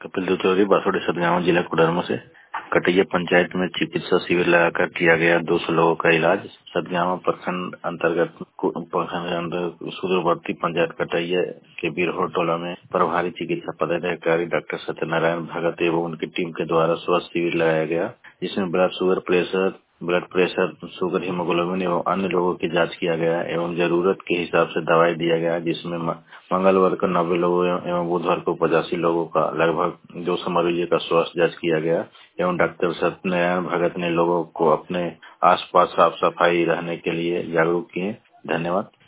कपिल दुतौरी बासोड़ी सतगावा जिला कोडरमा से। कटैया पंचायत में चिकित्सा शिविर लगाकर किया गया 200 लोगों का इलाज। सतगावा प्रखंड अंतर्गत सुदूरवर्ती पंचायत कटैया के बिरहोर टोला में प्रभारी चिकित्सा पदाधिकारी डॉक्टर सत्यनारायण भगत एवं उनकी टीम के द्वारा स्वास्थ्य शिविर लगाया गया, जिसमें ब्लड प्रेशर, शुगर, हीमोग्लोबिन एवं अन्य लोगों की जांच किया गया एवं जरूरत के हिसाब से दवाई दिया गया, जिसमें मंगलवार को 90 लोगों एवं बुधवार को 85 लोगों का लगभग 200 मरीजों का स्वास्थ्य जांच किया गया एवं डॉक्टर सत्यनारायण भगत ने लोगों को अपने आसपास साफ सफाई रहने के लिए जागरूक किए। धन्यवाद।